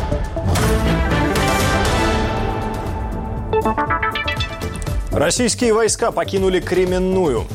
Российские войска покинули Кременную.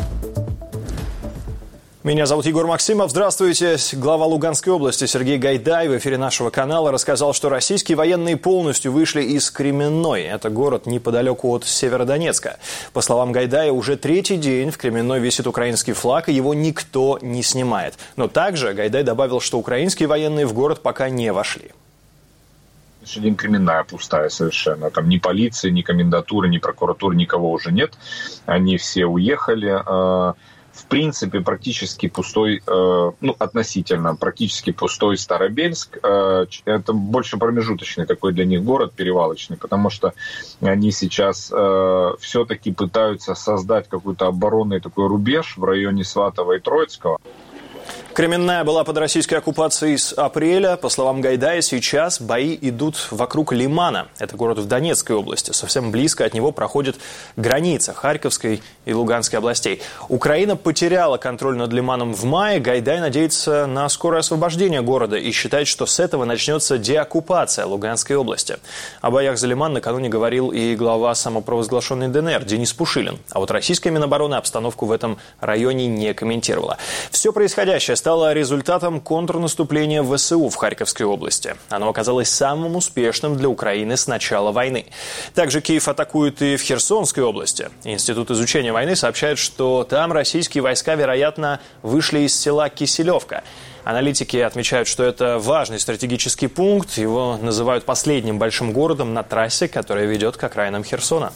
Меня зовут Егор Максимов. Здравствуйте. Глава Луганской области Сергей Гайдай в эфире нашего канала рассказал, что российские военные полностью вышли из Кременной. Это город неподалеку от Северодонецка. По словам Гайдая, уже третий день в Кременной висит украинский флаг, и его никто не снимает. Но также Гайдай добавил, что украинские военные в город пока не вошли. Сегодня Кременная пустая совершенно. Там ни полиции, ни комендатуры, ни прокуратуры, никого уже нет. Они все уехали. В принципе, практически пустой, относительно, практически пустой Старобельск. Это больше промежуточный такой для них город, перевалочный, потому что они сейчас все-таки пытаются создать какой-то оборонный такой рубеж в районе Сватова и Троицкого. Кременная была под российской оккупацией с апреля. По словам Гайдая, сейчас бои идут вокруг Лимана. Это город в Донецкой области. Совсем близко от него проходит граница Харьковской и Луганской областей. Украина потеряла контроль над Лиманом в мае. Гайдай надеется на скорое освобождение города и считает, что с этого начнется деоккупация Луганской области. О боях за Лиман накануне говорил и глава самопровозглашенной ДНР Денис Пушилин. А вот российская Минобороны обстановку в этом районе не комментировала. Все происходящее стало результатом контрнаступления ВСУ в Харьковской области. Оно оказалось самым успешным для Украины с начала войны. Также Киев атакует и в Херсонской области. Институт изучения войны сообщает, что там российские войска, вероятно, вышли из села Киселевка. Аналитики отмечают, что это важный стратегический пункт. Его называют последним большим городом на трассе, которая ведет к окраинам Херсона.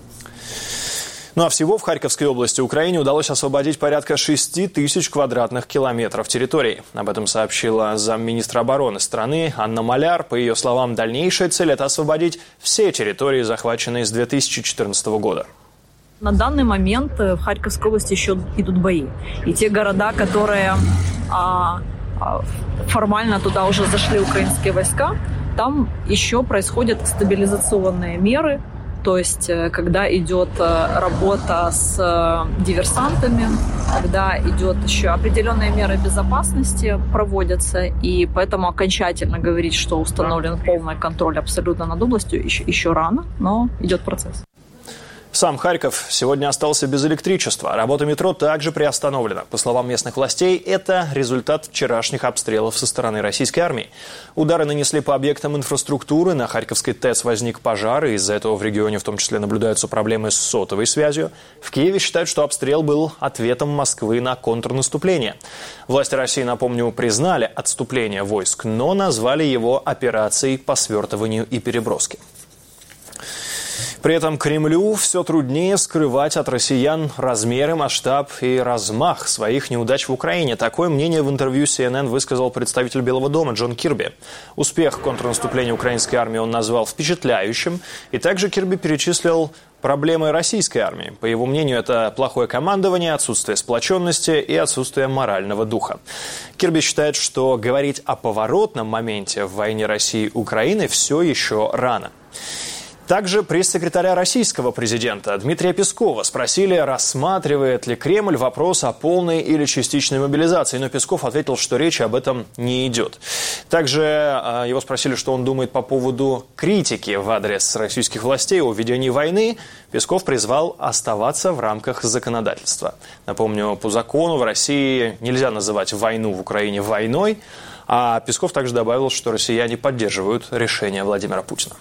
Ну а всего в Харьковской области Украине удалось освободить порядка 6 тысяч квадратных километров территории. Об этом сообщила замминистра обороны страны Анна Маляр. По ее словам, дальнейшая цель – это освободить все территории, захваченные с 2014 года. На данный момент в Харьковской области еще идут бои. И те города, которые формально туда уже зашли украинские войска, там еще происходят стабилизационные меры. То есть, когда идет работа с диверсантами, когда идет еще определенные меры безопасности проводятся, и поэтому окончательно говорить, что установлен полный контроль абсолютно над областью, еще рано, но идет процесс. Сам Харьков сегодня остался без электричества. Работа метро также приостановлена. По словам местных властей, это результат вчерашних обстрелов со стороны российской армии. Удары нанесли по объектам инфраструктуры. На Харьковской ТЭЦ возник пожар, и из-за этого в регионе в том числе наблюдаются проблемы с сотовой связью. В Киеве считают, что обстрел был ответом Москвы на контрнаступление. Власти России, напомню, признали отступление войск, но назвали его операцией по свертыванию и переброске. При этом Кремлю все труднее скрывать от россиян размеры, масштаб и размах своих неудач в Украине. Такое мнение в интервью CNN высказал представитель Белого дома Джон Кирби. Успех контрнаступления украинской армии он назвал впечатляющим. И также Кирби перечислил проблемы российской армии. По его мнению, это плохое командование, отсутствие сплоченности и отсутствие морального духа. Кирби считает, что говорить о поворотном моменте в войне России и Украины все еще рано. Также пресс-секретаря российского президента Дмитрия Пескова спросили, рассматривает ли Кремль вопрос о полной или частичной мобилизации. Но Песков ответил, что речи об этом не идет. Также его спросили, что он думает по поводу критики в адрес российских властей о ведении войны. Песков призвал оставаться в рамках законодательства. Напомню, по закону в России нельзя называть войну в Украине войной. А Песков также добавил, что россияне поддерживают решение Владимира Путина.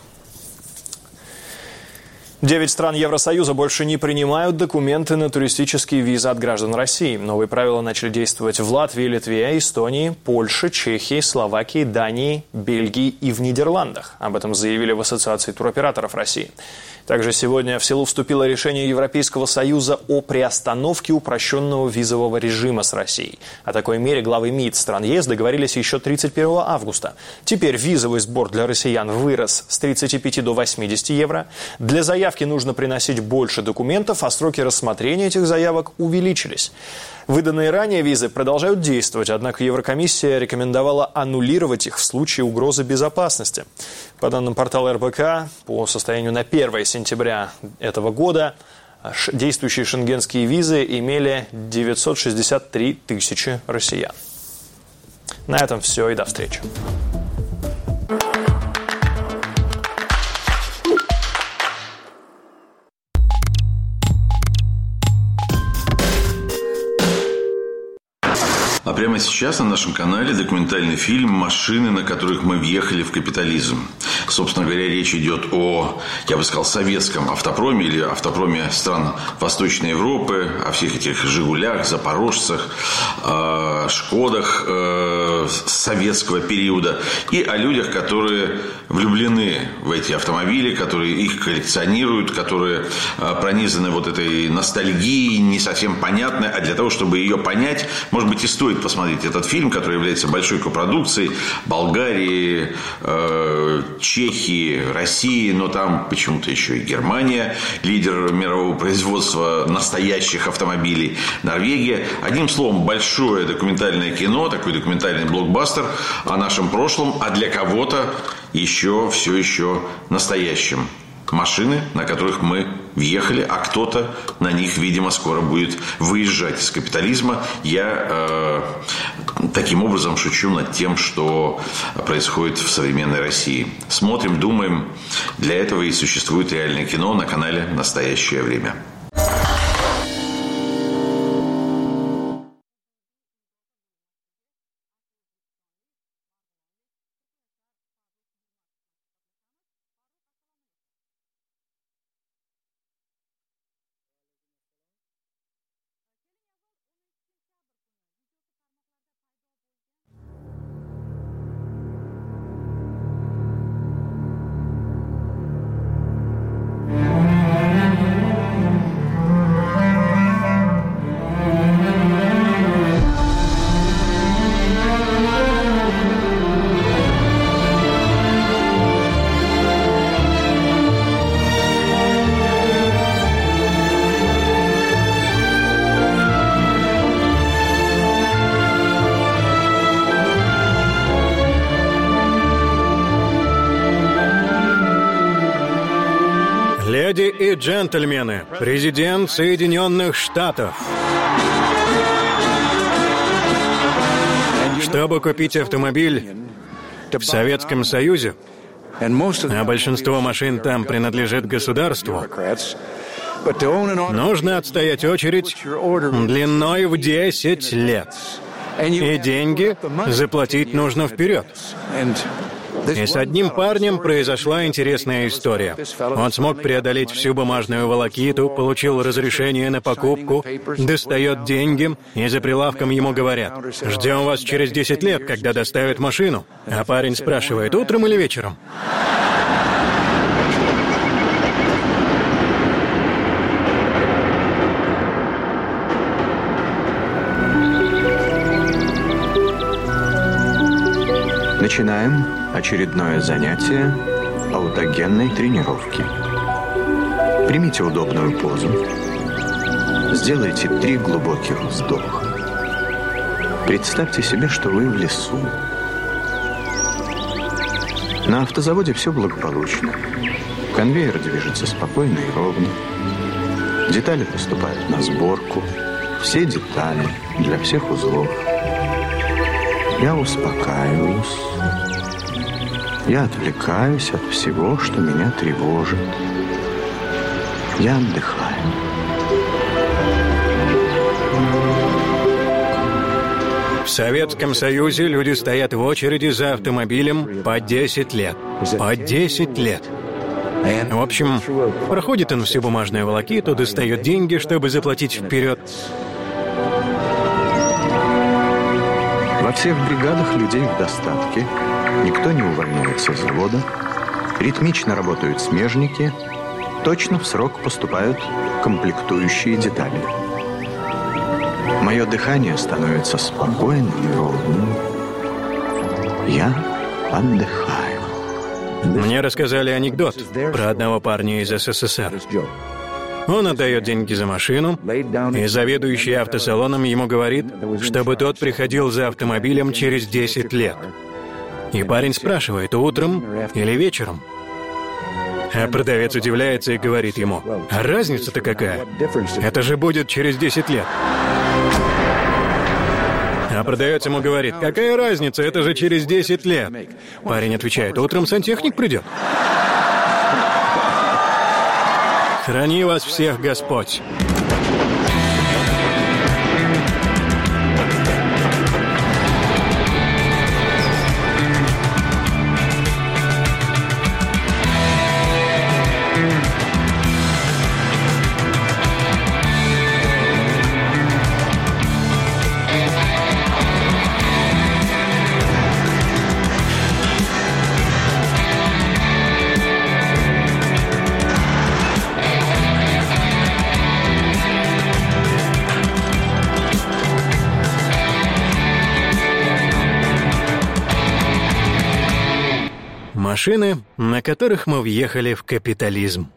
9 стран Евросоюза больше не принимают документы на туристические визы от граждан России. Новые правила начали действовать в Латвии, Литве, Эстонии, Польше, Чехии, Словакии, Дании, Бельгии и в Нидерландах. Об этом заявили в Ассоциации туроператоров России. Также сегодня в силу вступило решение Европейского Союза о приостановке упрощенного визового режима с Россией. О такой мере главы МИД стран ЕС договорились еще 31 августа. Теперь визовый сбор для россиян вырос с 35 до 80 евро. Для заявки нужно приносить больше документов, а сроки рассмотрения этих заявок увеличились. Выданные ранее визы продолжают действовать, однако Еврокомиссия рекомендовала аннулировать их в случае угрозы безопасности. По данным портала РБК, по состоянию на 1 сентября этого года действующие шенгенские визы имели 963 тысячи россиян. На этом все и до встречи. Прямо сейчас на нашем канале документальный фильм «Машины, на которых мы въехали в капитализм». Собственно говоря, речь идет о, я бы сказал, советском автопроме или автопроме стран Восточной Европы, о всех этих «Жигулях», «Запорожцах», «Шкодах» советского периода и о людях, которые влюблены в эти автомобили, которые их коллекционируют, которые пронизаны вот этой ностальгией, не совсем понятной, а для того, чтобы ее понять, может быть, и стоит посмотреть этот фильм, который является большой копродукцией Болгарии, Чехии, России, но там почему-то еще и Германия, лидер мирового производства настоящих автомобилей, Норвегия. Одним словом, большое документальное кино, такой документальный блокбастер о нашем прошлом, а для кого-то еще все еще настоящим. Машины, на которых мы въехали, а кто-то на них, видимо, скоро будет выезжать из капитализма. Я таким образом шучу над тем, что происходит в современной России. Смотрим, думаем. Для этого и существует реальное кино на канале «Настоящее время». Леди и джентльмены, президент Соединенных Штатов. Чтобы купить автомобиль в Советском Союзе, а большинство машин там принадлежит государству, нужно отстоять очередь длиной в 10 лет. И деньги заплатить нужно вперед. И с одним парнем произошла интересная история. Он смог преодолеть всю бумажную волокиту, получил разрешение на покупку, достает деньги, и за прилавком ему говорят: «Ждем вас через 10 лет, когда доставят машину». А парень спрашивает: «Утром или вечером?» Начинаем очередное занятие аутогенной тренировки. Примите удобную позу. Сделайте 3 глубоких вздоха. Представьте себе, что вы в лесу. На автозаводе все благополучно. Конвейер движется спокойно и ровно. Детали поступают на сборку. Все детали для всех узлов. Я успокаиваюсь. Я отвлекаюсь от всего, что меня тревожит. Я отдыхаю. В Советском Союзе люди стоят в очереди за автомобилем по 10 лет. По 10 лет. В общем, проходит он всю бумажную волокиту, достает деньги, чтобы заплатить вперед. Во всех бригадах людей в достатке. Никто не увольняется с завода. Ритмично работают смежники. Точно в срок поступают комплектующие детали. Мое дыхание становится спокойным и ровным. Я отдыхаю. Мне рассказали анекдот про одного парня из СССР. Он отдает деньги за машину, и заведующий автосалоном ему говорит, чтобы тот приходил за автомобилем через 10 лет. И парень спрашивает: утром или вечером? А продавец удивляется и говорит ему: а разница-то какая? Это же будет через 10 лет. А продавец ему говорит: какая разница, это же через 10 лет. Парень отвечает: утром сантехник придет. Храни вас всех Господь. Машины, на которых мы въехали в капитализм.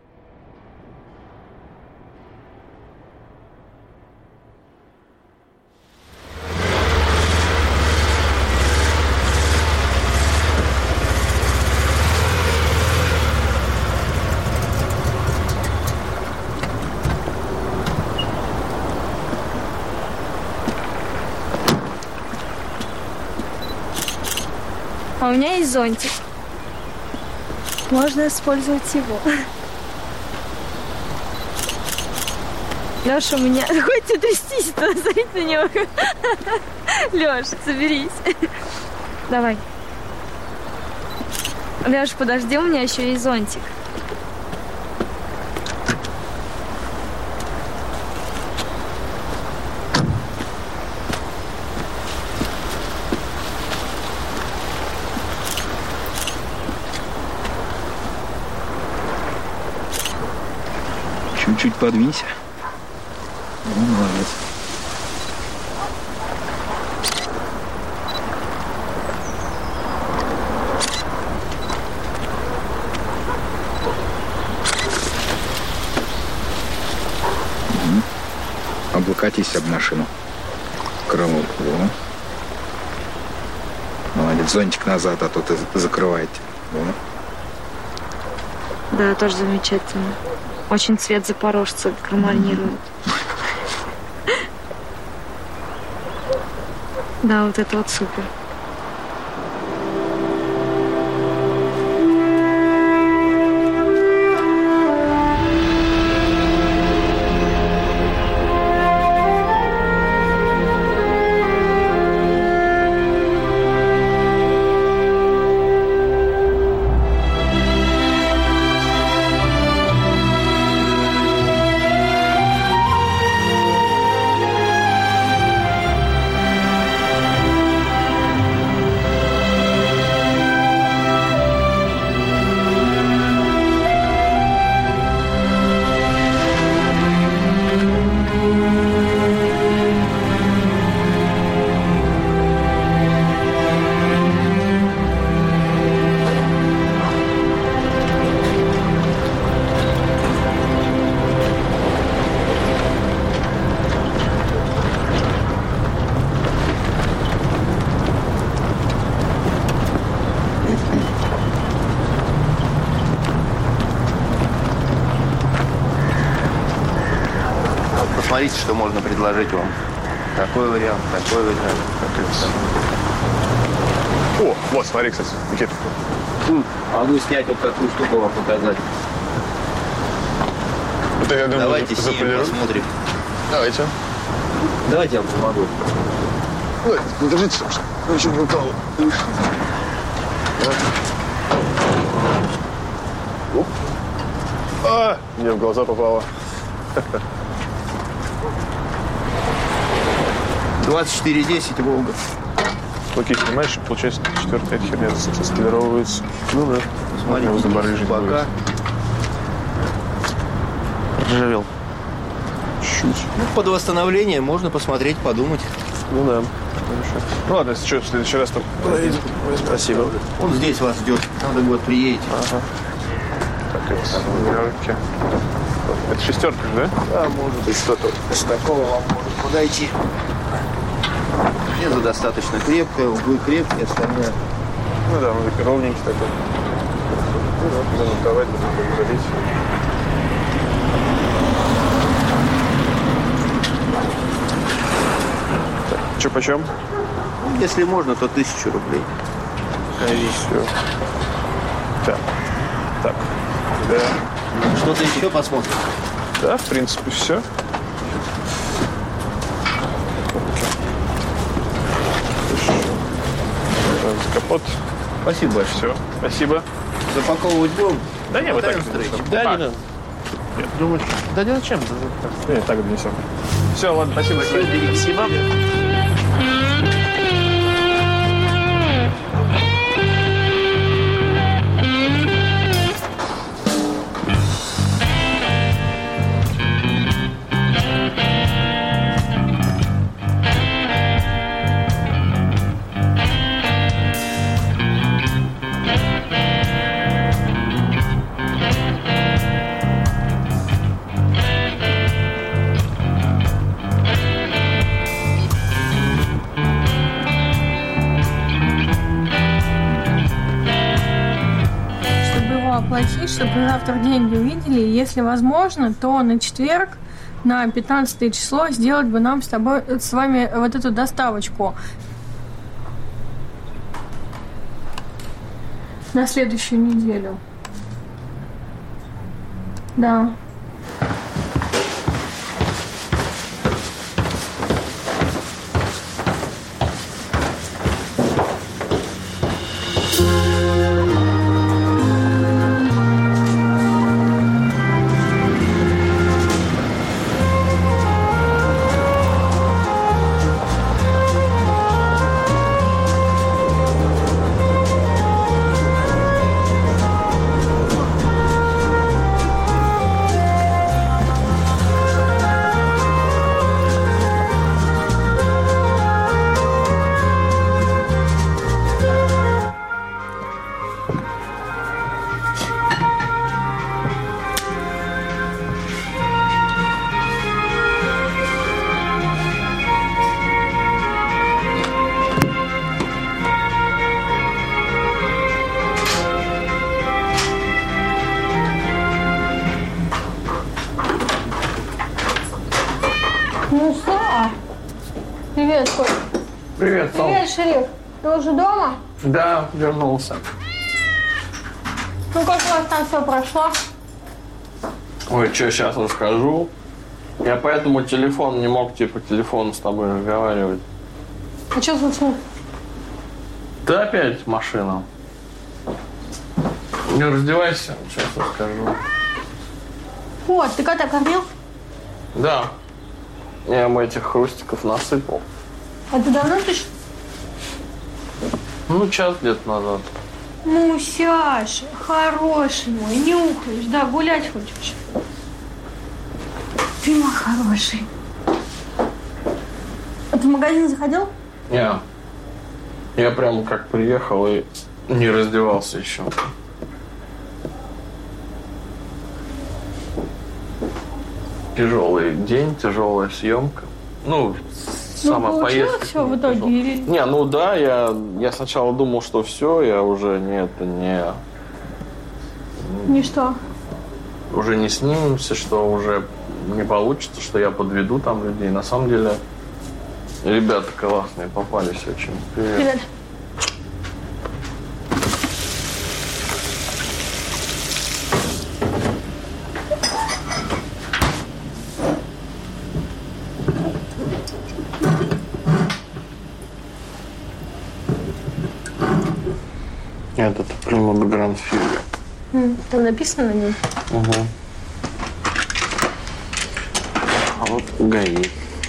А у меня есть зонтик. Можно использовать его. Лёша, у меня... Хватит трястись-то, смотри на него. Лёш, соберись. Давай. Лёш, подожди, у меня еще есть зонтик. Чуть-чуть подвинься. Ну, молодец. Облокотись об машину. Крыло. Молодец. Зонтик назад, а то ты закрываете. Да, тоже замечательно. Очень цвет запорожца гармонирует. Да, вот это вот супер. Смотрите, что можно предложить вам. Такой вариант, такой вариант. О, вот, смотри, кстати, Никита. Могу снять вот такую штуку вам показать. Это, я думаю, давайте снимем, посмотрим. Давайте. Давайте я вам помогу. Ой, держите, очень упало. Мне в глаза попало. 24-10, Волга. Окей, снимаешь, получается, четвертая херня соскалировывается. Ну да. Смотрите, бока. Проржавел. Чуть. Ну, под восстановление можно посмотреть, подумать. Ну да. Хорошо. Ну ладно, если что, в следующий раз то поедем. Спасибо. Он здесь вас ждет. Надо будет приедете. Ага. Так, это семерки. Это шестерка, да? Да, может быть, что-то с такого вам может подойти. Железо достаточно крепкое, углы крепкие, остальное. Ну да, он ровненький такой. Ну да, замонтовать, залить. Так, что почем? Если можно, то 1000 рублей. Все. Так. Так. Да. Что-то еще посмотрим? Да, в принципе, все. Капот. Спасибо большое. Все. Спасибо. Запаковывать будем? Да не, вот так. Да, не надо. Думаешь? Да не зачем? Нет, так донесем. Все, ладно, спасибо. Спасибо. оплатить, чтобы завтра деньги увидели. И если возможно, то на четверг, на 15 число, сделать бы нам с вами вот эту доставочку. На следующую неделю. Да. Ну что? Привет, Коль. Привет, Том. Привет, Шериф. Ты уже дома? Да, вернулся. Ну как у вас там все прошло? Ой, что сейчас расскажу. Я по этому телефону не мог, по телефону с тобой разговаривать. А что случилось? Да опять машина. Не раздевайся, сейчас расскажу. Вот, ты кота кормил? Да. Я ему этих хрустиков насыпал. А ты давно пришел? Ну, час где-то назад. Ну, Сяша, хороший мой, нюхаешь, да, гулять хочешь. Ты мой хороший. А ты в магазин заходил? Не. Я прямо как приехал и не раздевался еще. Тяжелый день, тяжелая съемка. Ну, сама поездка. Все в итоге? Или... Не, ну да, я сначала думал, что все, я уже Не что? уже не снимемся, что уже не получится, что я подведу там людей. На самом деле, ребята классные, попались очень. Привет. Привет. Это прямо Гранд Фьюри. Там написано на нем? Угу. А вот ГАИ.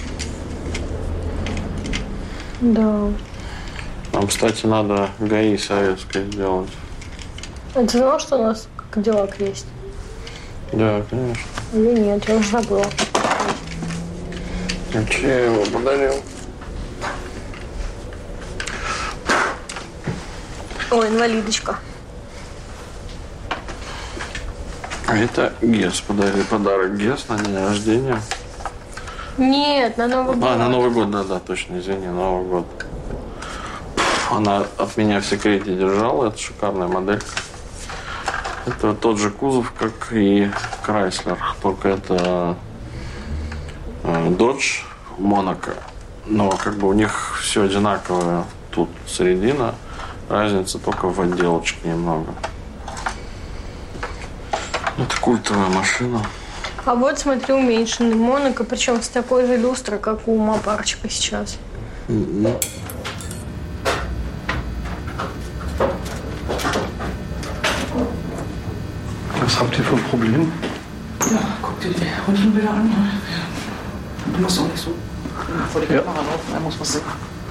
Да. Нам, кстати, надо ГАИ советское сделать. А ты знал, что у нас как делак есть? Да, конечно. Или нет, я уже забыла. А че я его подарил? Ой, инвалидочка. А это ГЕС подарили. Подарок ГЕС на день рождения. Нет, на Новый год. А, на Новый год, да, точно, извини, Новый год. Она от меня в секрете держала, это шикарная моделька. Это тот же кузов, как и Chrysler, только это Dodge Monaco. Но как бы у них все одинаковое. Тут середина, разница только в отделочке немного. Это культовая машина. А вот смотри, уменьшенный Монако, причем с такой же люстрой, как у Мопарчика сейчас. Was habt ihr für ein Problem? Ja, guck dir die Röntgenbilder an. Du machst auch nicht so vor die Kamera laufen, er muss was sehen.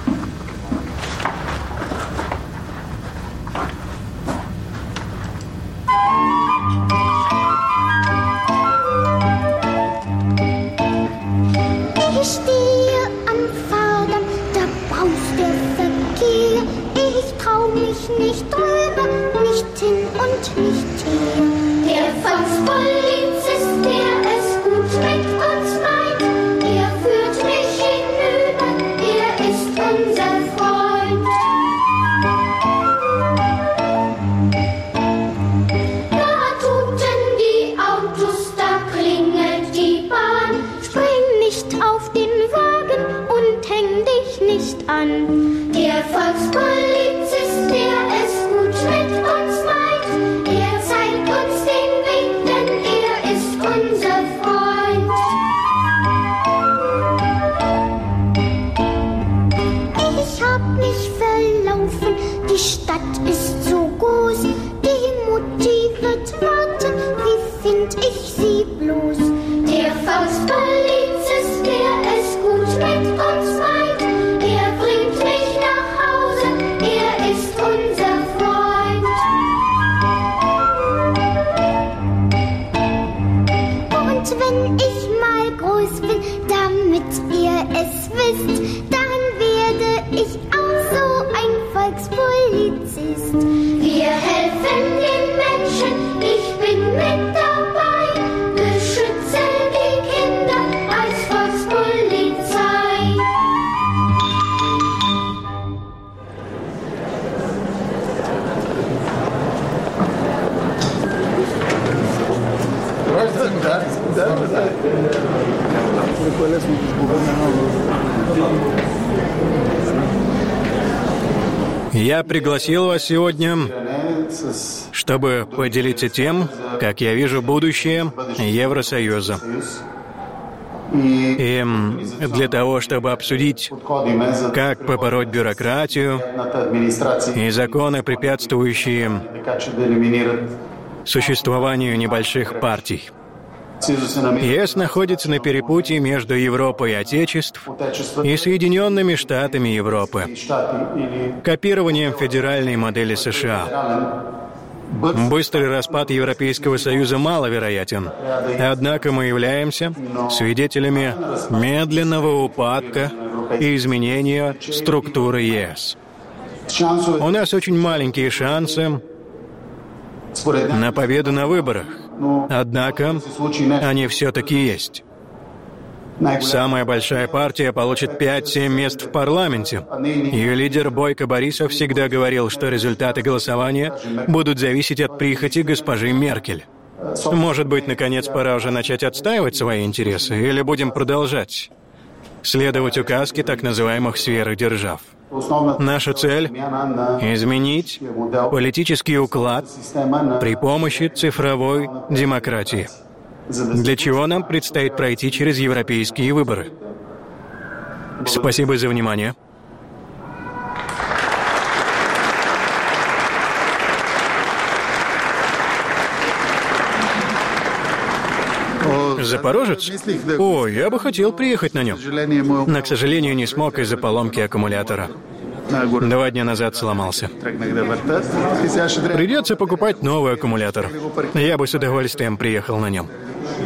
Ich stehe am Fahrdamm, da braust der Verkehr. Ich trau mich nicht drüber, nicht hin und nicht her. Der Volkspolizist, der es gut mit uns meint, der führt mich hinüber, er ist unser Freund. Da wenn ich mal groß bin, damit ihr es wisst. Dann werde ich auch so ein Volkspolizist. Wir helfen den Menschen, ich bin mit dabei. Beschütze die Kinder als Volkspolizei. Я пригласил вас сегодня, чтобы поделиться тем, как я вижу будущее Евросоюза. И для того, чтобы обсудить, как побороть бюрократию и законы, препятствующие существованию небольших партий. ЕС находится на перепутье между Европой Отечеств и Соединенными Штатами Европы, копированием федеральной модели США. Быстрый распад Европейского Союза маловероятен, однако мы являемся свидетелями медленного упадка и изменения структуры ЕС. У нас очень маленькие шансы на победу на выборах, однако они все-таки есть. Самая большая партия получит 5-7 мест в парламенте. Ее лидер Бойко Борисов всегда говорил, что результаты голосования будут зависеть от прихоти госпожи Меркель. Может быть, наконец, пора уже начать отстаивать свои интересы, или будем продолжать следовать указке так называемых сверхдержав? Наша цель – изменить политический уклад при помощи цифровой демократии, для чего нам предстоит пройти через европейские выборы. Спасибо за внимание. Запорожец? О, я бы хотел приехать на нем. Но, к сожалению, не смог из-за поломки аккумулятора. 2 дня назад сломался. Придется покупать новый аккумулятор. Я бы с удовольствием приехал на нем.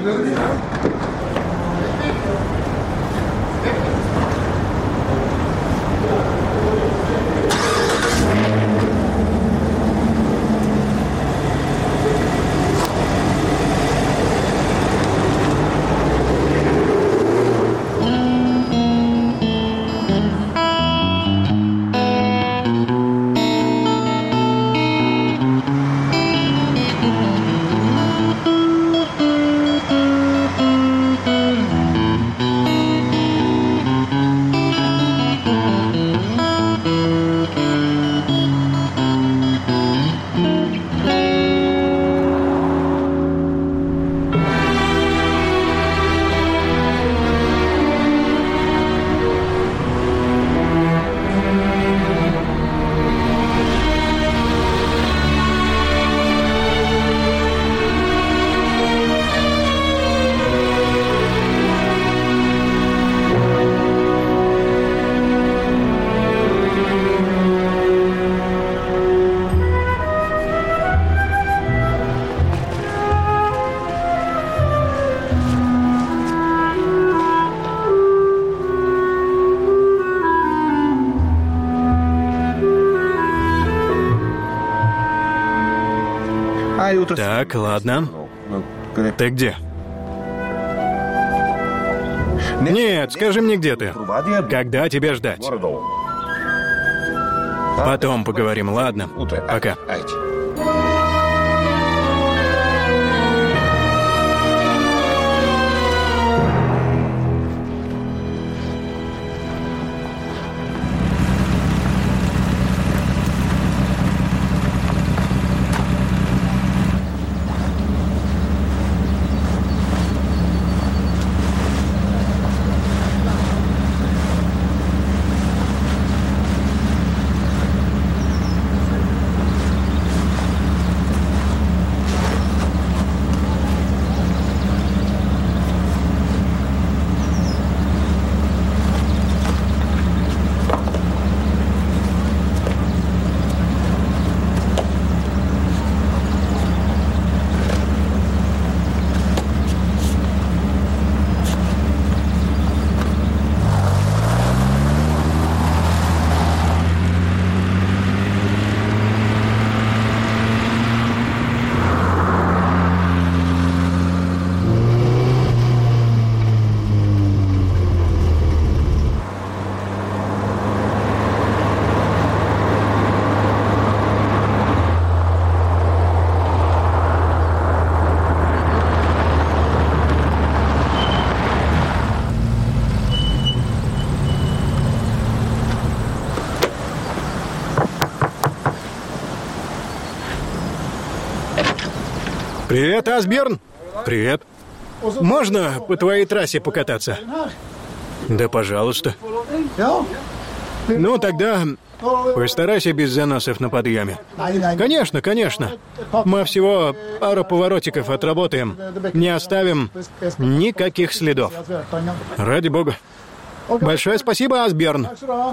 Так, ладно. Ты где? Нет, скажи мне, где ты? Когда тебя ждать? Потом поговорим, ладно? Пока. Привет, Асберн. Привет. Можно по твоей трассе покататься? Да, пожалуйста. Ну, тогда постарайся без заносов на подъеме. Конечно, конечно. Мы всего пару поворотиков отработаем. Не оставим никаких следов. Ради бога. Большое спасибо, Асберн.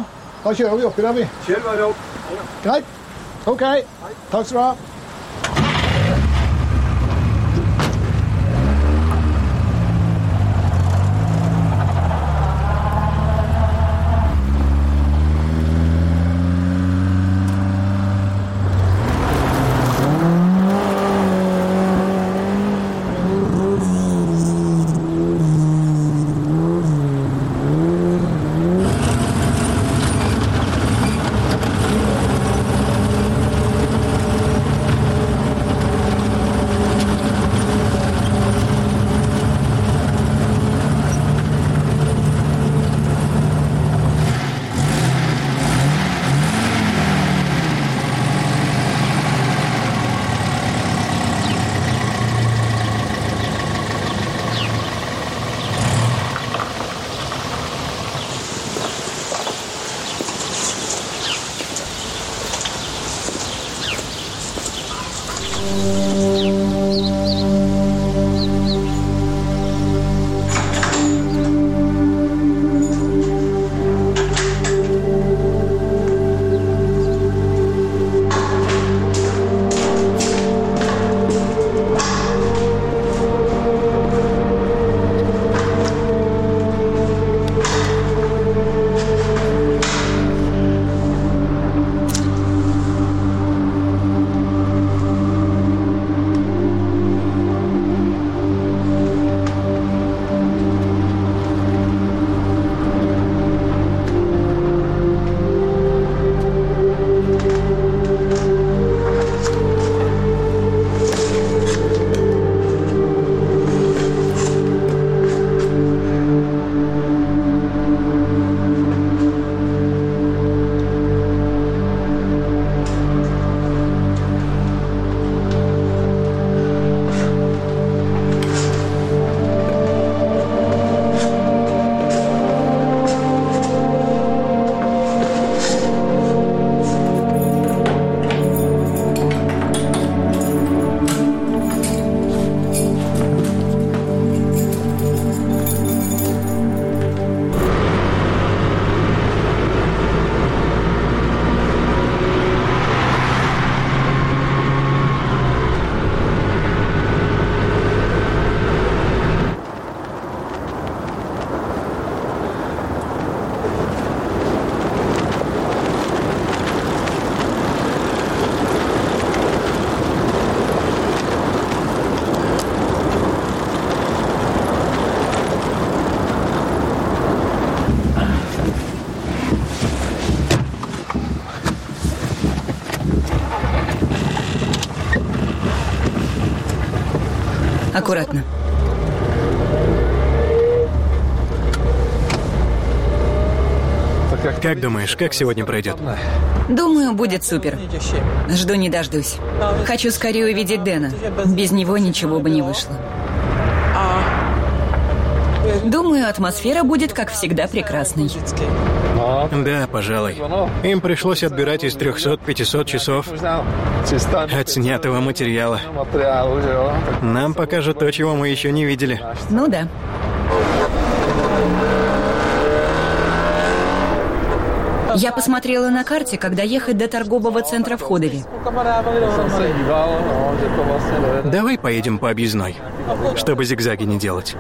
Аккуратно. Как думаешь, как сегодня пройдет? Думаю, будет супер. Жду не дождусь. Хочу скорее увидеть Дэна. Без него ничего бы не вышло. Думаю, атмосфера будет, как всегда, прекрасной. Да, пожалуй. Им пришлось отбирать из 300-500 часов отснятого материала. Нам покажут то, чего мы еще не видели. Ну да. Я посмотрела на карте, когда ехать до торгового центра в Ходове. Давай поедем по объездной, чтобы зигзаги не делать.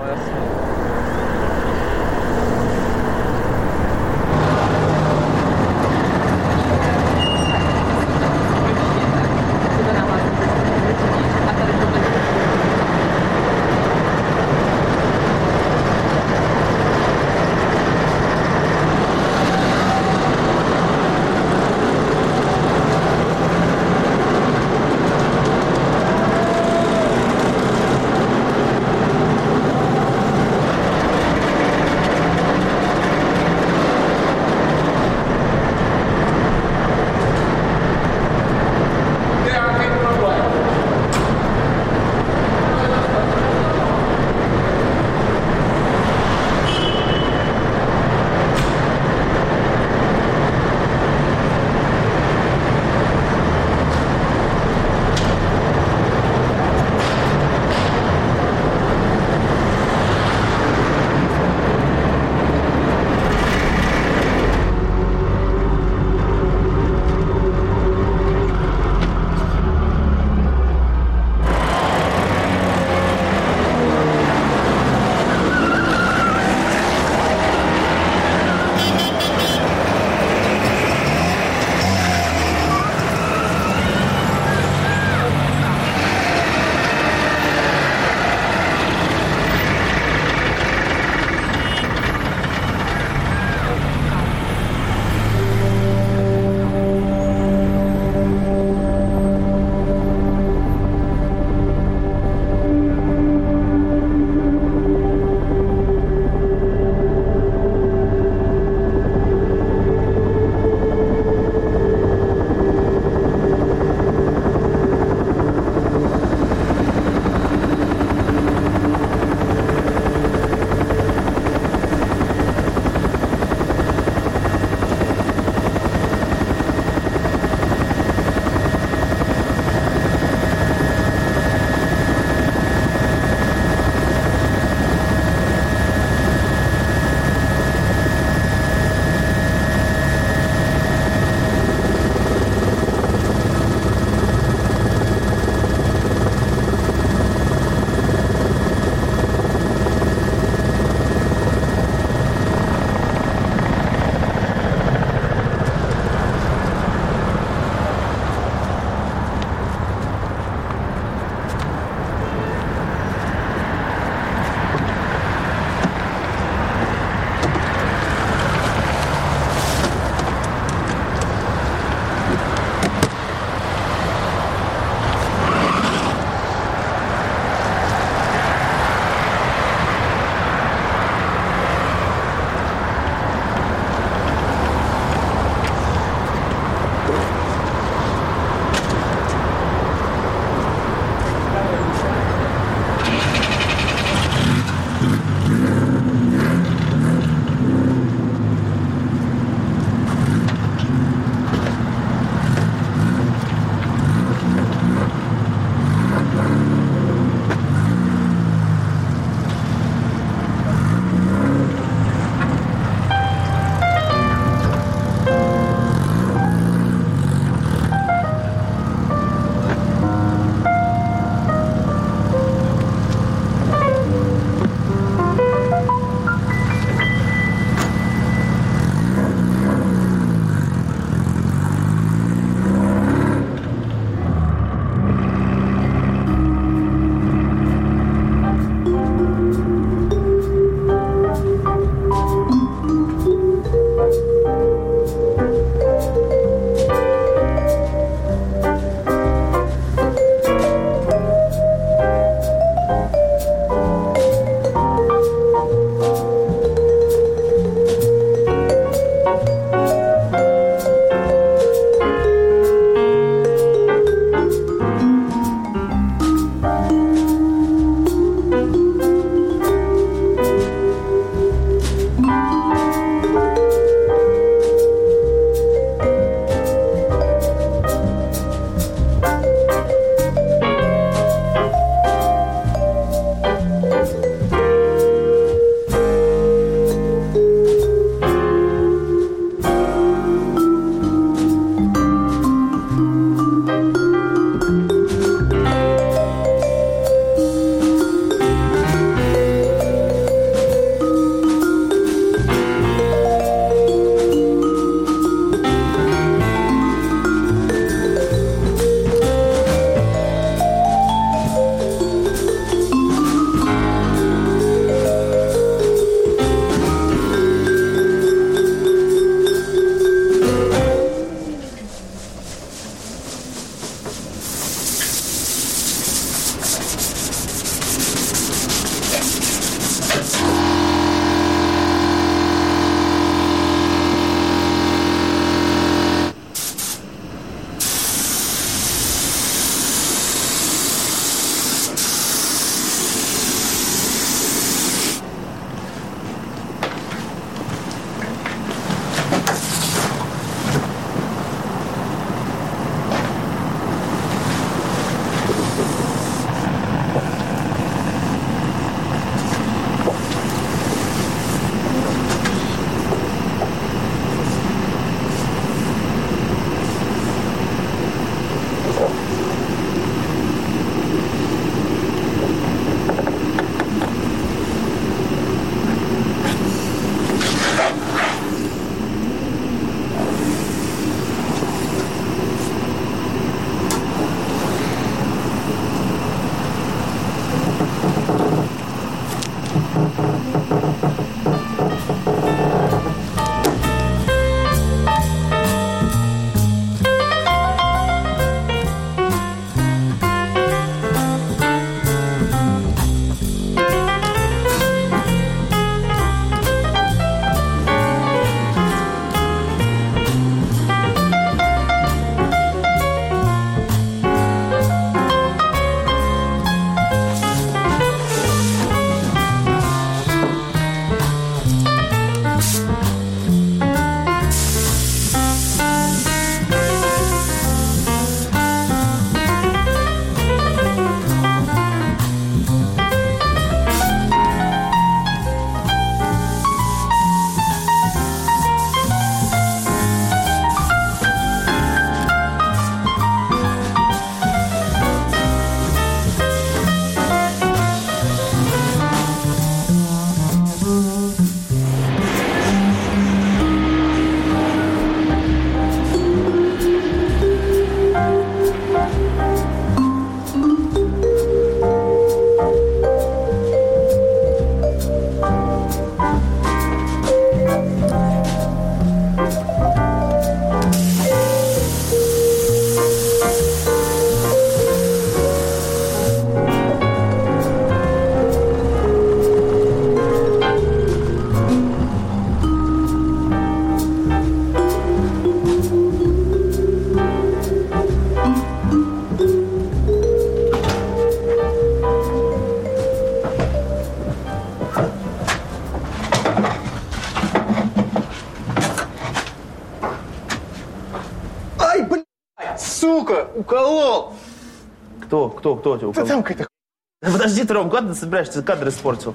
уколол! Кто тебя уколол? Да там какая-то... Подожди, ты, Ром, куда ты собираешься? Кадр испортил.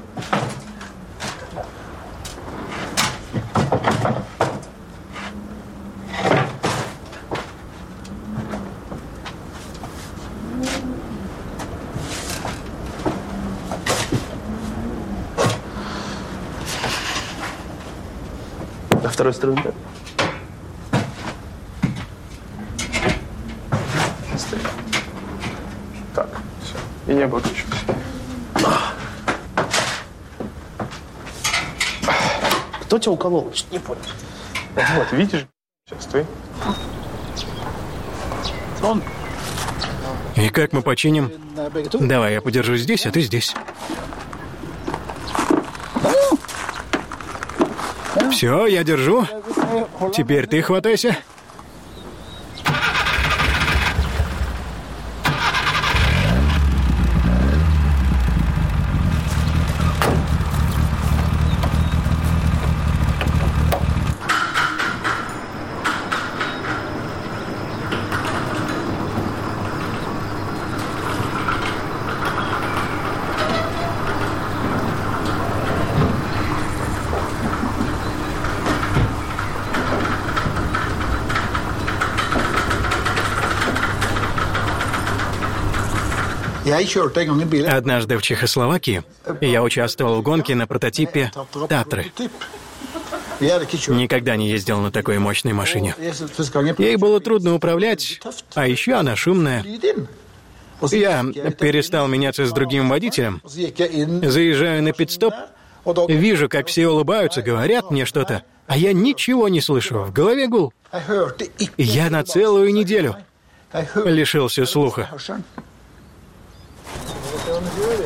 На второй стороне, да? Так, все. И не обокручивайся. Кто тебя уколол? Не понял. Вот, видишь? Сейчас, стой. И как мы починим? Давай, я подержу здесь, а ты здесь. Все, я держу. Теперь ты хватайся. Однажды в Чехословакии я участвовал в гонке на прототипе Татры. Никогда не ездил на такой мощной машине. Ей было трудно управлять, а еще она шумная. Я перестал меняться с другим водителем, заезжаю на пит-стоп, вижу, как все улыбаются, говорят мне что-то, а я ничего не слышу, в голове гул. Я на целую неделю лишился слуха.